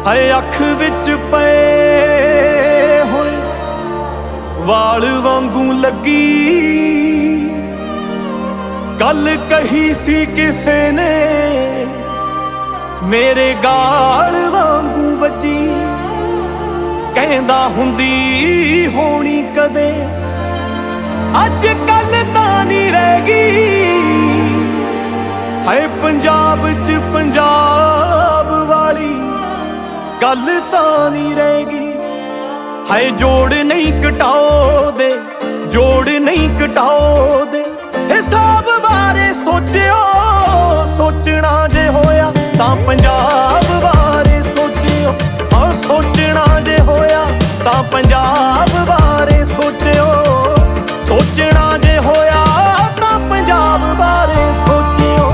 ਹਾਏ ਅੱਖ ਵਿੱਚ ਪਏ ਹੋਏ ਵਾਲ ਵਾਂਗੂ ਲੱਗੀ, ਗੱਲ ਕਹੀ ਸੀ ਕਿਸੇ ਨੇ ਮੇਰੇ ਗਾਲ ਵਾਂਗੂ ਵੱਜੀ। ਕਹਿੰਦਾ ਹੁੰਦੀ ਹੋਣੀ ਕਦੇ, ਅੱਜ ਕੱਲ ਤਾਂ ਨਹੀਂ ਰਹਿ ਗਈ। ਹਾਏ ਪੰਜਾਬ 'ਚ ਪੰਜਾਬ ਵਾਲੀ ਗੱਲ ਤਾਂ ਨਹੀਂ ਰਹਿ ਗਈ। ਹਾਏ ਜੋੜ ਨਹੀਂ ਘਟਾਓ ਦੇ, ਜੋੜ ਨਹੀਂ ਘਟਾਓ ਦੇ। ਹਿਸਾਬ ਬਾਰੇ ਸੋਚਿਓ, ਸੋਚਣਾ ਜੇ ਹੋਇਆ ਤਾਂ ਪੰਜਾਬ ਬਾਰੇ ਸੋਚਿਓ। ਹਾਂ ਸੋਚਣਾ ਜੇ ਹੋਇਆ ਤਾਂ ਪੰਜਾਬ ਬਾਰੇ ਸੋਚਿਓ। ਸੋਚਣਾ ਜੇ ਹੋਇਆ ਤਾਂ ਪੰਜਾਬ ਬਾਰੇ ਸੋਚਿਓ।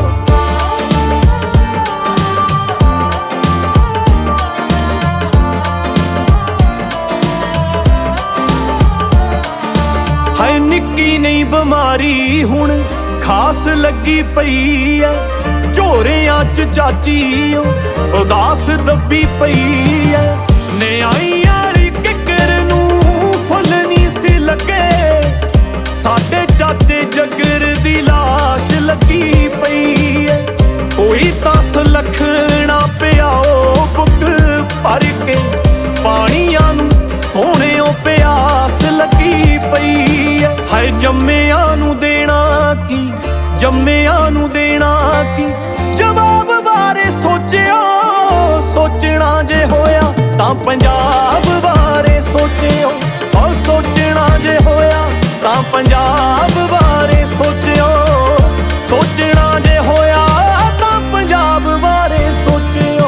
ਹਾਏ ਨਿੱਕੀ ਨਹੀਂ ਬਿਮਾਰੀ ਹੁਣ ਖਾਸ ਲੱਗੀ ਪਈ ਐ। ਝੋਰਿਆਂ 'ਚ ਚਾਚੀ ਉਦਾਸ ਦੱਬੀ ਪਈ ਐ। ਨਿਆਈਆਂ ਵਾਲੀ ਕਿੱਕਰ ਨੂੰ ਫੁੱਲ ਨਹੀਂ ਸੀ ਲੱਗੇ, ਸਾਡੇ ਚਾਚੇ ਜੱਗਰ ਦੀ ਲਾਸ਼ ਲੱਗੀ ਪਈ ਐ। ਕੋਈ ਤਾਂ ਸੁਲੱਖਣਾ ਪਿਆਓ ਬੁੱਕ ਭਰ ਕੇ, ਪਾਣੀਆਂ ਨੂੰ ਸੋਹਣਿਓ ਪਿਆਸ ਲੱਗੀ ਪਈ ਐ। ਹਾਏ ਜੰਮਿਆਂ ਨੂੰ ਦੇਣਾ ਕੀ, ਜੰਮਿਆਂ ਨੂੰ ਦੇਣਾ ਕੀ। ਜਵਾਬ ਬਾਰੇ ਸੋਚਿਓ, ਸੋਚਣਾ ਜੇ ਹੋਇਆ ਤਾਂ ਪੰਜਾਬ ਬਾਰੇ ਸੋਚਿਓ। ਓ ਸੋਚਣਾ ਜੇ ਹੋਇਆ ਤਾਂ ਪੰਜਾਬ ਬਾਰੇ ਸੋਚਿਓ। ਸੋਚਣਾ ਜੇ ਹੋਇਆ ਤਾਂ ਪੰਜਾਬ ਬਾਰੇ ਸੋਚਿਓ।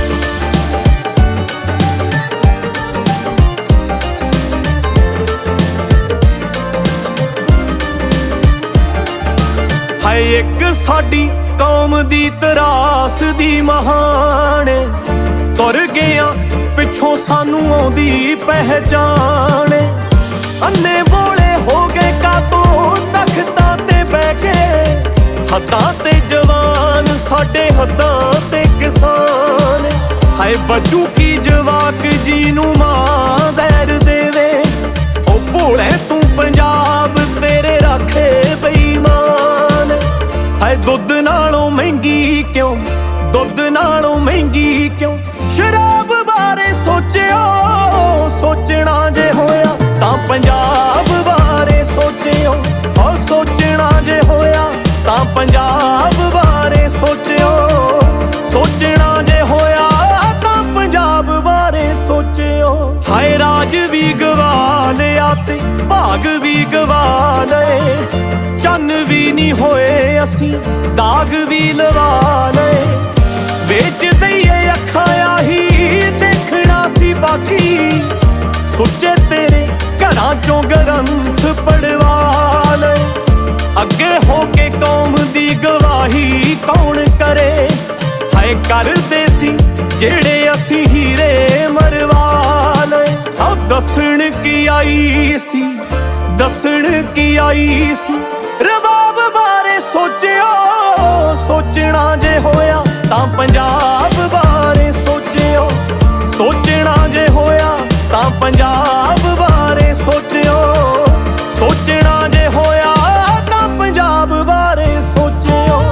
ਹਾਏ ਇੱਕ ਸਾਡੀ ਕੌਮ ਦੀ ਤਰਾਸ ਦੀ ਮਹਾਨ, ਤੁਰ ਗਿਆ ਪਿੱਛੋਂ ਸਾਨੂੰ ਆਉਂਦੀ ਪਹਿਚਾਣ। ਅੰਨੇ ਬੋਲੇ ਹੋ ਗਏ ਕਾਤੋਂ ਤਖਤਾਂ ਤੇ ਬਹਿ ਕੇ, ਹੱਦਾਂ ਤੇ ਜਵਾਨ ਸਾਡੇ ਹੱਦਾਂ ਤੇ ਕਿਸਾਨ। ਹਾਏ ਬੱਚੂ ਕੀ ਜਵਾਕ ਜੀ ਨੂੰ ਮਾਂ ਜ਼ਹਿਰ ਦੇਵੇ, ਉਹ ਭੋਲੇ ਤੂੰ ਪੰਜਾਬ ਤੇਰੇ ਰਾਖੇ ਬੇਈਮਾਨ। ਹਾਏ ਦੁੱਧ ਨਾਲੋਂ ਮਹਿੰਗੀ ਕਿਉਂ, ਦੁੱਧ ਨਾਲੋਂ ਮਹਿੰਗੀ ਕਿਉਂ। ਸ਼ਰਾਬ ਬਾਰੇ ਸੋਚਿਓ, ਸੋਚਣਾ ਜੇ ਹੋਇਆ ਤਾਂ ਪੰਜਾਬ ਬਾਰੇ ਸੋਚਿਓ। ਓ ਸੋਚਣਾ ਜੇ ਹੋਇਆ ਤਾਂ ਪੰਜਾਬ ਬਾਰੇ ਸੋਚਿਓ। ਸੋਚਣਾ ਜੇ ਹੋਇਆ ਤਾਂ ਪੰਜਾਬ ਬਾਰੇ ਸੋਚਿਓ। ਹਾਏ ਰਾਜ ਵੀ ਗਵਾ ਲਿਆ ਤੇ ਭਾਗ ਵੀ ਗਵਾ ਲਏ, ਚੰਨ ਵੀ ਨਹੀਂ ਹੋਏ ਅਸੀਂ ਦਾਗ ਵੀ ਲਵਾ ਲਏ। ਵੇਚ ਦਈਏ ਅੱਖਾਂ ਆਹੀ ਦੇਖਣਾ ਸੀ ਬਾਕੀ, ਸੁੱਚੇ ਤੇਰੇ ਘਰਾਂ ਚੋਂ ਗ੍ਰੰਥ ਪੜਵਾ ਲਏ। ਅੱਗੇ ਹੋ ਕੇ ਕੌਮ ਦੀ ਗਵਾਹੀ ਕੌਣ ਕਰੇ। ਹਾਏ ਕਰਦੇ ਸੀ ਜਿਹੜੇ ਅਸੀਂ ਹੀਰੇ ਮਰਵਾ ਲਏ। ਆਹ ਦੱਸਣ ਕੀ ਆਈ ਸੀ, ਦੱਸਣ ਕੀ ਆਈ ਸੀ। ਰਬਾਬ ਬਾਰੇ ਸੋਚਿਓ, ਸੋਚਣਾ ਜੇ ਹੋਇਆ ਤਾਂ ਪੰਜਾਬ ਬਾਰੇ ਸੋਚਿਓ। ਸੋਚਣਾ ਜੇ ਹੋਇਆ ਤਾਂ ਪੰਜਾਬ ਬਾਰੇ ਸੋਚਿਓ। ਸੋਚਣਾ ਜੇ ਹੋਇਆ ਤਾਂ ਪੰਜਾਬ ਬਾਰੇ ਸੋਚਿਓ।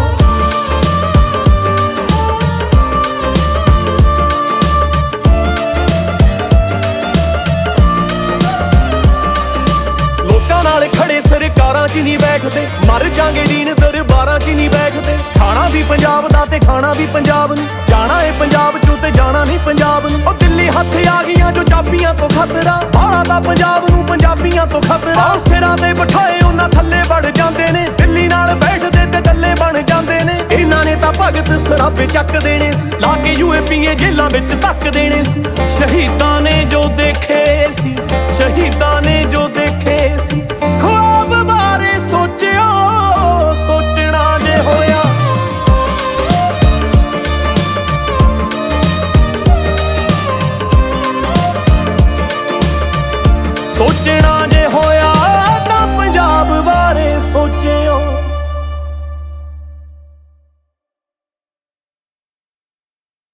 ਲੋਕਾਂ ਨਾਲ ਖੜੇ ਸਰਕਾਰਾਂ 'ਚ ਨਹੀਂ ਬੈਠਦੇ, ਮਰ ਜਾਂਗੇ ਦੀਨ ਦਰਬਾਰਾਂ 'ਚ ਨਹੀਂ ਬੈਠਦੇ। ਖਾਣਾ ਵੀ ਪੰਜਾਬ ਦਾ ਤੇ ਖਾਣਾ ਵੀ ਪੰਜਾਬ ਨੂੰ, ਜਾਣਾ ਏ ਪੰਜਾਬ 'ਚੋਂ ਤੇ ਜਾਣਾ ਨਹੀਂ ਪੰਜਾਬ ਨੂੰ। ਉਹ ਦਿੱਲੀ ਹੱਥ ਆ ਗਈਆਂ ਜੋ ਚਾਬੀਆਂ ਤੋਂ ਖਤਰਾ, ਬਾਹਲਾ ਦਾ ਪੰਜਾਬ ਨੂੰ ਪੰਜਾਬੀਆਂ ਤੋਂ ਖਤਰਾ। ਸਿਰਾਂ ਤੇ ਬਿਠਾਏ ਉਹਨਾਂ ਥੱਲੇ ਵੜ ਜਾਂਦੇ ਨੇ, ਦਿੱਲੀ ਨਾਲ ਬੈਠਦੇ ਤੇ ਥੱਲੇ ਬਣ ਜਾਂਦੇ ਨੇ। ਇਹਨਾਂ ਨੇ ਤਾਂ ਭਗਤ ਸਰਾਬੇ ਚੱਕ ਦੇਣੇ ਸੀ, ਲਾ ਕੇ UAPA ਜੇਲਾਂ ਵਿੱਚ ਧੱਕ ਦੇਣੇ ਸੀ। ਸ਼ਹੀਦਾਂ ਨੇ ਜੋ ਦੇਖੇ ਸੀ, ਸ਼ਹੀਦਾਂ ਨੇ ਜੋ ਦੇਖੇ ਸੀ। ਖ਼ੁਆਬ ਬਾਰੇ ਸੋਚਿਓ, ਸੋਚਣਾ ਜੇ ਹੋਇਆ। ਸੋਚਣਾ ਜੇ ਹੋਇਆ